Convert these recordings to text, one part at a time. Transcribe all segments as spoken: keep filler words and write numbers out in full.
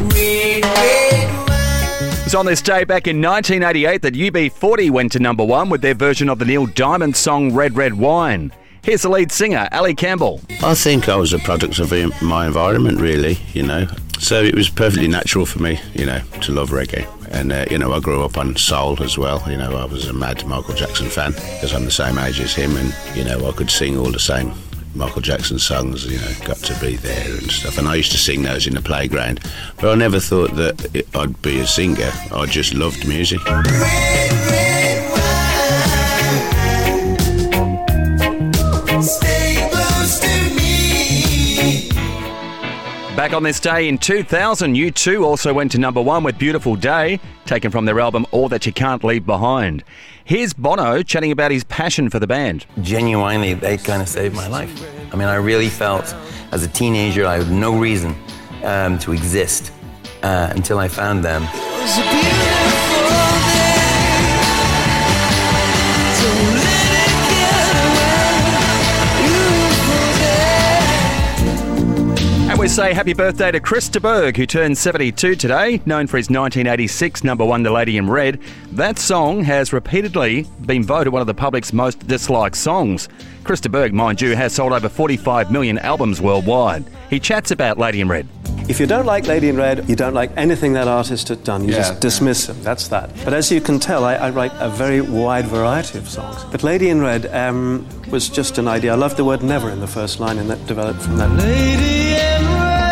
Red, red wine. It was on this day back in nineteen eighty-eight that U B forty went to number one with their version of the Neil Diamond song Red, Red Wine. Here's the lead singer, Ali Campbell. I think I was a product of my environment, really, you know. So it was perfectly natural for me, you know, to love reggae. And, uh, you know, I grew up on soul as well. You know, I was a mad Michael Jackson fan because I'm the same age as him. And, you know, I could sing all the same Michael Jackson songs, you know, Got to Be There and stuff. And I used to sing those in the playground. But I never thought that it, I'd be a singer. I just loved music. Red, red wine. Stay close to me. Back on this day in two thousand, U two also went to number one with Beautiful Day, taken from their album All That You Can't Leave Behind. Here's Bono chatting about his passion for the band. Genuinely, they kind of saved my life. I mean, I really felt as a teenager I had no reason um, to exist uh, until I found them. It was a beautiful day. So let it get away. Beautiful day. And we say happy birthday to Chris de Burgh, who turned seventy-two today, known for his nineteen eighty-six number one, The Lady in Red. That song has repeatedly been voted one of the public's most disliked songs. Chris de Burgh, mind you, has sold over forty-five million albums worldwide. He chats about Lady in Red. If you don't like Lady in Red, you don't like anything that artist has done. You Yeah, just dismiss him. That's that. But as you can tell, I, I write a very wide variety of songs. But Lady in Red um, was just an idea. I love the word never in the first line, and that developed from that. Lady in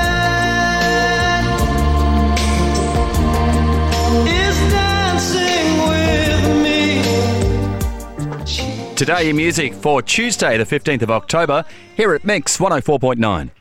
red is dancing with me. Today in music for Tuesday, the fifteenth of October, here at Mix one oh four point nine.